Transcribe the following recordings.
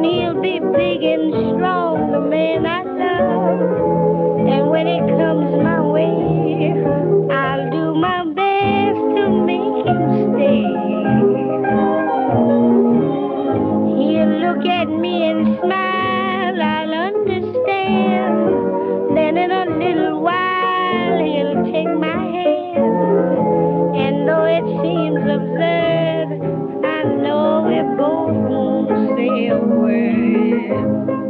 he'll be big and strong, the man I love. And when it comes my way, I'll do my best to make him stay. He'll look at me and smile, I'll understand. Then in a little while, he'll take my hand. And though it seems absurd, I know we both won't say a word.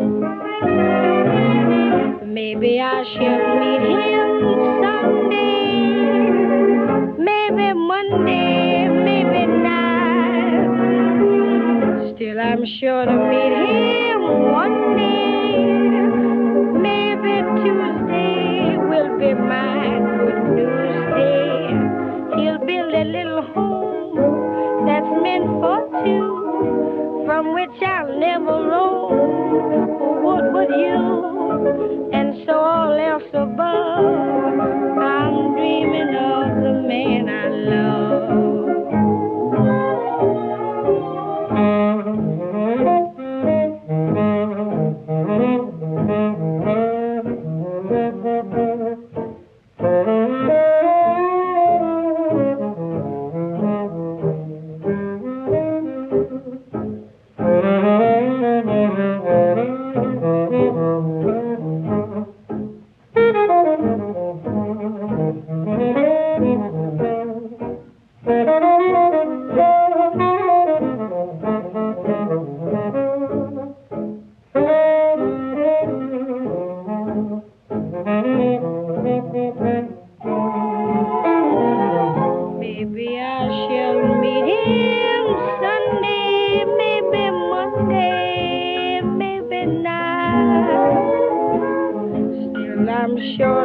Maybe I shall meet him someday, maybe Monday, maybe not. Still I'm sure to meet him one day. Maybe Tuesday will be my good news day. He'll build a little home that's meant for two, from which I'll never roam. What would you? And so all else above, I'm dreaming of the man I love. Maybe I shall meet him Sunday, maybe Monday, maybe not. Still I'm sure